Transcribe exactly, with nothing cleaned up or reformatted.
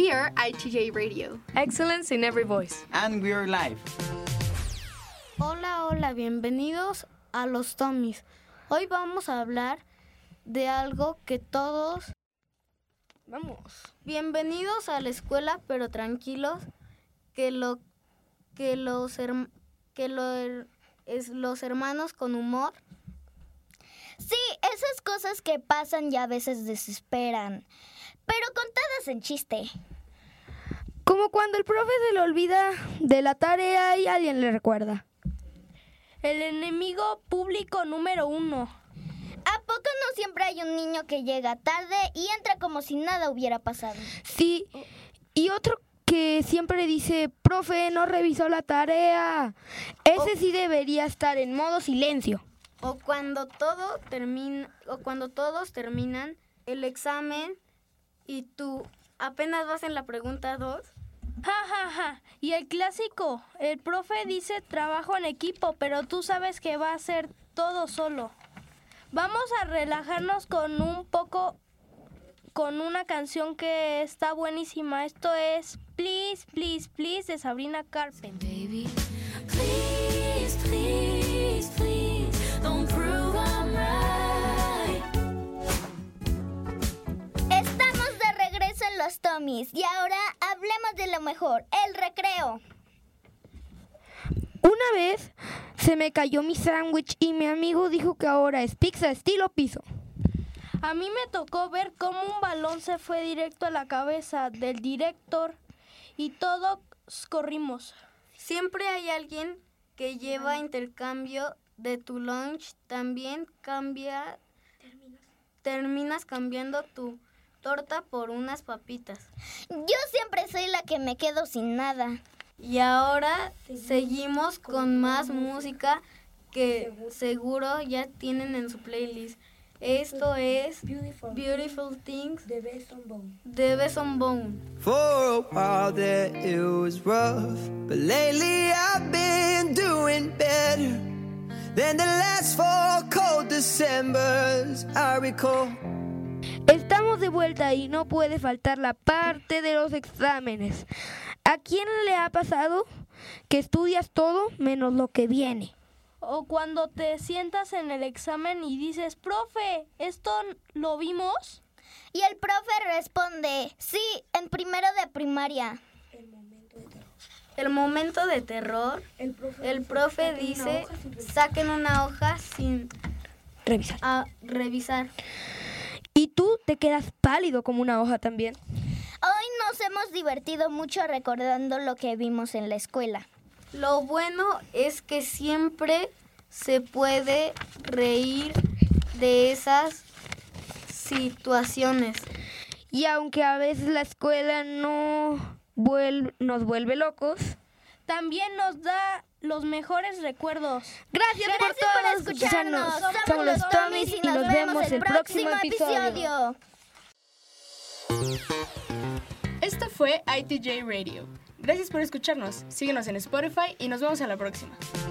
We are I T J Radio. Excellence in every voice. And we are live. Hola, hola, bienvenidos a Los Tommys. Hoy vamos a hablar de algo que todos... Vamos. Bienvenidos a la escuela, pero tranquilos, que lo que los herm- que lo her- es los hermanos con humor. Sí, esas cosas que pasan y a veces desesperan, pero contadas en chiste. Como cuando el profe se le olvida de la tarea y alguien le recuerda. El enemigo público número uno. ¿A poco no siempre hay un niño que llega tarde y entra como si nada hubiera pasado? Sí, y otro que siempre dice, profe, no revisó la tarea. Ese sí debería estar en modo silencio. O cuando todo termina, o cuando todos terminan el examen y tú apenas vas en la pregunta dos. Ja, ja, ja. Y el clásico, el profe dice trabajo en equipo, pero tú sabes que va a hacer todo solo. Vamos a relajarnos con un poco, con una canción que está buenísima. Esto es Please, Please, Please de Sabrina Carpenter. Baby, please, please, please, don't prove I'm right. Estamos de regreso en Los Tommys y ahora hablemos de lo mejor, el recreo. Una vez se me cayó mi sándwich y mi amigo dijo que ahora es pizza estilo piso. A mí me tocó ver cómo un balón se fue directo a la cabeza del director y todos corrimos. Siempre hay alguien que lleva intercambio de tu lunch, también cambia, terminas, terminas cambiando tu torta por unas papitas. Yo siempre soy la que me quedo sin nada. Y ahora seguimos con más música que seguro ya tienen en su playlist. Esto es Beautiful, Beautiful Things de Besson Bone. De Besson Bone. For a while there it was rough, but lately I've been doing better than the last four cold Decembers I recall. Estamos de vuelta y no puede faltar la parte de los exámenes. ¿A quién le ha pasado que estudias todo menos lo que viene? O cuando te sientas en el examen y dices, profe, ¿esto lo vimos? Y el profe responde, sí, en primero de primaria. El momento de terror. El momento de terror, el profe, el profe dice, saquen una hoja sin revisar. A revisar. Y tú te quedas pálido como una hoja también. Hoy nos hemos divertido mucho recordando lo que vimos en la escuela. Lo bueno es que siempre se puede reír de esas situaciones. Y aunque a veces la escuela no vuelve, nos vuelve locos, también nos da los mejores recuerdos. Gracias, Gracias por, todos por escucharnos. escucharnos. Somos, Somos los los Tommys Tommys y nos vemos el próximo episodio. Esto fue I T J Radio. Gracias por escucharnos. Síguenos en Spotify y nos vemos a la próxima.